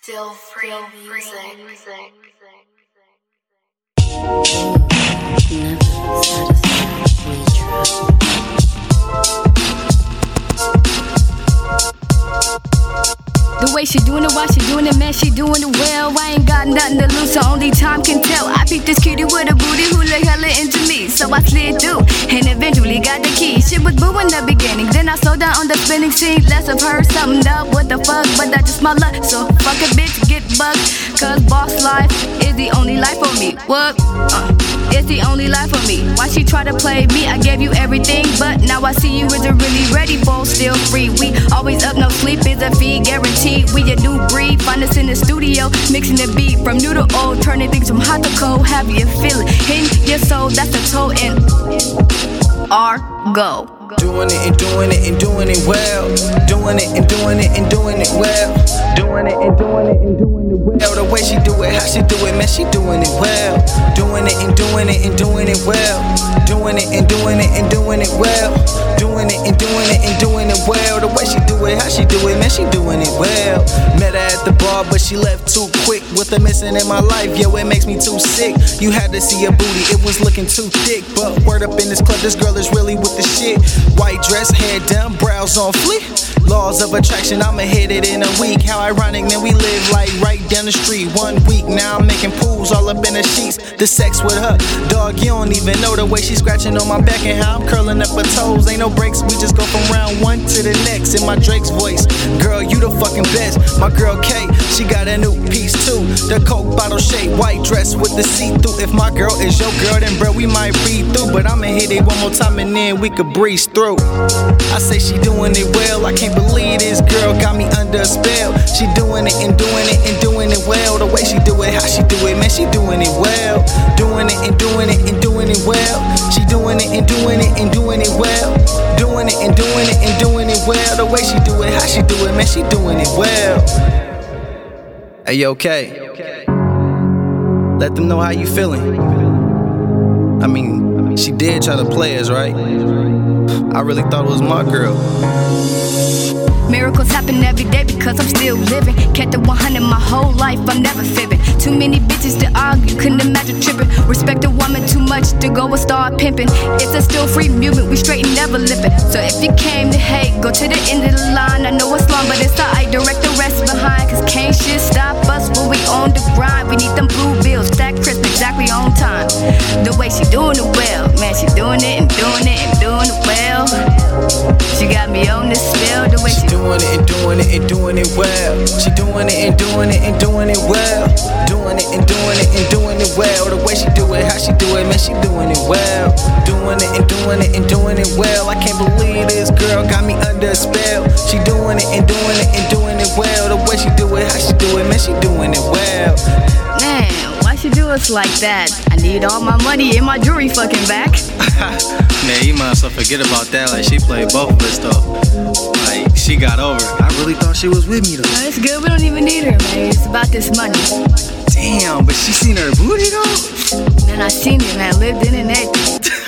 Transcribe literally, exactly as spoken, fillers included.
Still free music. music. Never satisfied, we try. The way she doing it, why she doing it, man, she doing it well. I ain't got nothing to lose, so only time can tell. I peeped this cutie with a booty who look hella into me, so I slid through and eventually got the key. Shit was boo in the beginning, then I slowed down on the spinning scene. Less of her, something up, what the fuck, but that's just my luck. So fuck a bitch, get bugged, cause boss life is the only life for me. What? Uh, it's the only life for me. Why she try to play me? I gave you everything, but now I see you isn't really ready, both still free. We always up, no sleep is a fee guaranteed. We a new breed, find us in the studio, mixing the beat from new to old, turning things from hot to cold. Have you feel it in your soul? That's the toe in our go. Doing it and doing it and doing it well. Doing it and doing it and doing it well. Doing it and doing it and doing it well. The way she do it, how she do it, man, she doing it well. Doing it and doing it and doing it well. Doing it and doing it and doing it well. Doing it and doing it and doing it well. The way she do it, how she do it, man, she doing it well. Met her at the bar, but she left too quick. With her missing in my life, yo, it makes me too sick. You had to see her booty, it was looking too thick. But word up in this club, this girl is really with the shit. White dress, hair done, brows on fleek. Laws of attraction, I'ma hit it in a week. How ironic, man, we live like right down the street. One week, now I'm making pools all up in the sheets. The sex with her, dog, you don't even know the way she scratching on my back and how I'm curling up her toes. Ain't no breaks, we just go from round one to the next. In my Drake's voice, girl, you the fucking best. My girl K, she got a new piece too. The Coke bottle shape, white dress with the see-through. If my girl is your girl, then bro, we might read through. But I'ma hit it one more time and then we could breeze through. I say she doing it well, I can't believe this girl got me under a spell. She doing it and doing it and doing it well. The way she do it, how she do it, man, she doing it well. Doing it and doing it and doing it well. She doing it and doing it and doing it well. Doing it and doing it and doing it well. The way she do it, how she do it, man, she doing it well. Hey, yo, K, let them know how you feeling. I mean, she did try to play us, right? I really thought it was my girl. Miracles happen every day because I'm still living. Kept it one hundred my whole life, I'm never fibbing. Too many bitches to argue, couldn't imagine tripping. Respect a woman too much to go and start pimping. It's a still free movement, we straight and never lippin'. So if you came to hate, go to the end of the line. I know it's long, but it's alright, direct the rest behind. Cause can't shit stop us when we on the grind. We need them blue bills, stack crisp, exactly on time. The way she doing it well, man, she doing it and doing it and doing it well. She got me on this spell, the way she doing it and doing it and doing it well. She doing it and doing it and doing it well. Doing it and doing it and doing it well. The way she do it, how she do it, man, she doing it well. Doing it and doing it and doing it well. I can't believe this girl got me under a spell. She doing it and doing it and doing it well. The way she do it, how she do it, man, she doing it well. Man, why she do us like that? I need all my money in my jewelry fucking back. Man, you might as well forget about that. Like, she played both of us though. Like, she got over it. I really thought she was with me though. No, it's good, we don't even need her, man. It's about this money. Damn, but she seen her booty though? Then I seen it, man. Lived in it and everything.